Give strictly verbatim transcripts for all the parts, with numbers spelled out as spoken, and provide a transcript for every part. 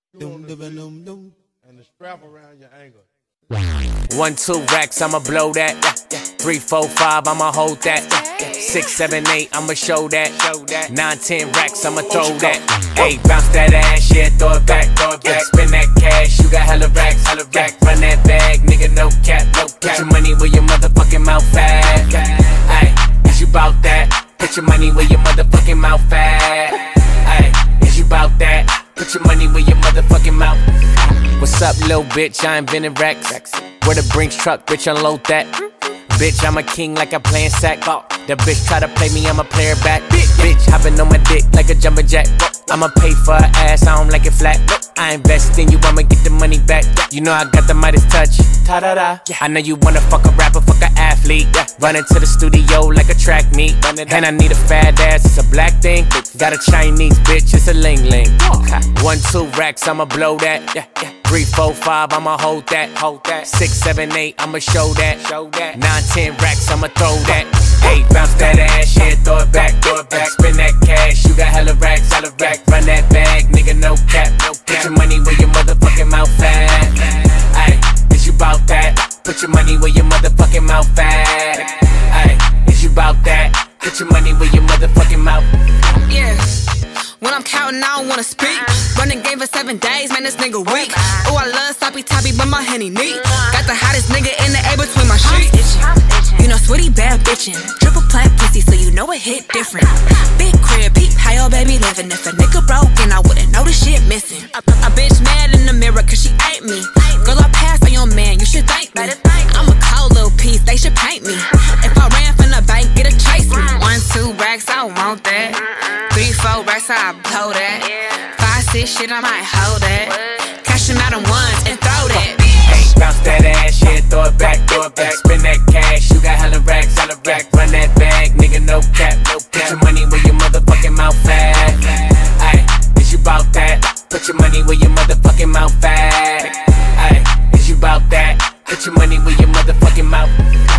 Dum, dum, dum, dum. And the strap around your ankle. One, two racks, I'ma blow that. Three, four, five, I'ma hold that. Six, seven, eight, I'ma show that. Nine, ten racks, I'ma throw that. Eight, bounce that ass, yeah, throw it back, throw it back. Spin that cash, you got hella racks, hella rack. Run that bag, nigga, no cap, no cap. Put your money where your motherfucking mouth at. Ayy, is you bout that? Put your money where your motherfucking mouth at. Ayy, is you bout that? Put your money where your motherfucking mouth. What's up, little bitch? I invented racks. Where the Brinks truck, bitch, unload that. Bitch, I'm a king like I'm playing sack. The bitch try to play me, I'ma play her back. Bitch, hopping on my dick like a jumper jack. I'ma pay for her ass, I don't like it flat. I invest in you, I'ma get the money back. You know I got the Midas touch. Ta-da-da. I know you wanna fuck a rapper, fuck a athlete. Running to the studio like a track meet. And I need a fat ass, it's a black thing. Got a Chinese bitch, it's a ling-ling. One, two racks, I'ma blow that. Three, four, five, I'ma hold that. Hold that. Six, seven, eight, I'ma show that. Show that. Nine, ten racks, I'ma throw that. Eight, bounce that ass, yeah, throw it back, throw it back. Spin that cash, you got hella racks, hella rack. Run that bag, nigga, no cap, no cap. Put your money where your motherfucking mouth at. Ayy, is you bout that? Put your money where your motherfucking mouth at. Ayy, is you bout that? Put your money where your motherfucking mouth. Yeah. When I'm counting, I don't wanna speak. Running game for seven days, man, this nigga weak. Oh, I love sloppy toppy, but my henny neat. Got the hottest nigga in the air between my sheets. You know, Sweetie bad bitchin'. Triple plat pussy, so you know it hit different. Big crib, peep, how your baby livin'. If a nigga broken, I wouldn't know the shit missing. A, a bitch mad in the mirror, cause she ain't me. Girl, I passed on your man, you should thank me. I'm a cold little piece, they should paint me. If I ran from the bank, get a chase me. One, two racks, I don't want that. Three, four racks, I blow that. Five, six, shit, I might hold that. Cash them out in ones and throw that. Hey, bounce that ass, yeah, throw it back, throw it back. Spin that cash, you got hella racks, hella rack. Run that bag, nigga, no cap, no cap. Put your money where your motherfucking mouth at. Ayy, is you bout that? Put your money where your motherfucking mouth at. Ayy, is you bout that? Put your money where your motherfucking mouth.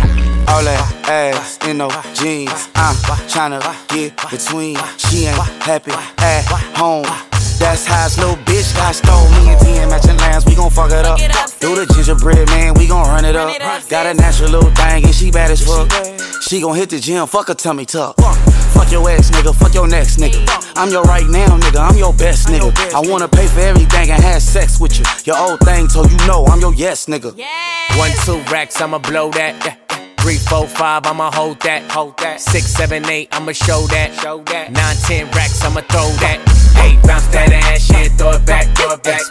All that ass in no jeans, I'm tryna get between. She ain't happy at home. That's how this little bitch got stole. Me and T ain't matching lines, we gon' fuck it up. Do the gingerbread, man, we gon' run it up. Got a natural little thing and she bad as fuck. She gon' hit the gym, fuck her tummy tuck. Fuck your ex, nigga, fuck your next nigga. I'm your right now, nigga, I'm your best nigga. I wanna pay for everything and have sex with you. Your old thing told you no, I'm your yes nigga. One, two racks, I'ma blow that. Three, four, five, I'ma hold that. Hold that. Six, seven, eight, I'ma show that. Show that. Nine, ten racks, I'ma throw that. Eight, bounce that ass, yeah, throw it back, throw it back.